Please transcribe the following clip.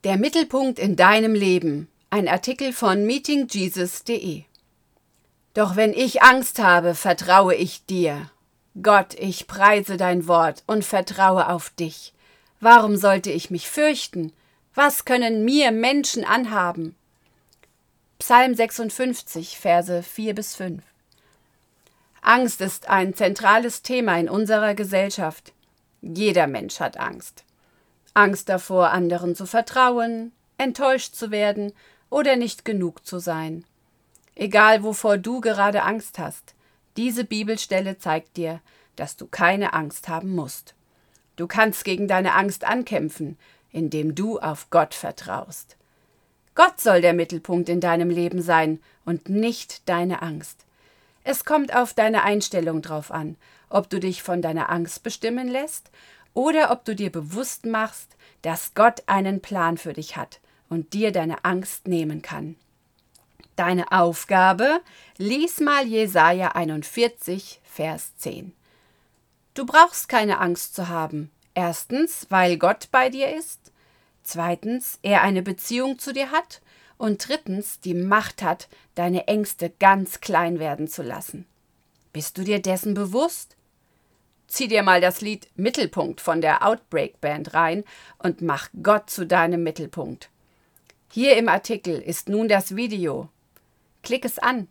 Der Mittelpunkt in deinem Leben. Ein Artikel von meetingjesus.de. Doch wenn ich Angst habe, vertraue ich dir. Gott, ich preise dein Wort und vertraue auf dich. Warum sollte ich mich fürchten? Was können mir Menschen anhaben? Psalm 56, Verse 4-5. Angst ist ein zentrales Thema in unserer Gesellschaft. Jeder Mensch hat Angst. Angst davor, anderen zu vertrauen, enttäuscht zu werden oder nicht genug zu sein. Egal, wovor du gerade Angst hast, diese Bibelstelle zeigt dir, dass du keine Angst haben musst. Du kannst gegen deine Angst ankämpfen, indem du auf Gott vertraust. Gott soll der Mittelpunkt in deinem Leben sein und nicht deine Angst. Es kommt auf deine Einstellung drauf an, ob du dich von deiner Angst bestimmen lässt oder ob du dir bewusst machst, dass Gott einen Plan für dich hat und dir deine Angst nehmen kann. Deine Aufgabe: lies mal Jesaja 41, Vers 10. Du brauchst keine Angst zu haben. Erstens, weil Gott bei dir ist. Zweitens, er eine Beziehung zu dir hat. Und drittens, die Macht hat, deine Ängste ganz klein werden zu lassen. Bist du dir dessen bewusst? Zieh dir mal das Lied Mittelpunkt von der Outbreak Band rein und mach Gott zu deinem Mittelpunkt. Hier im Artikel ist nun das Video. Klick es an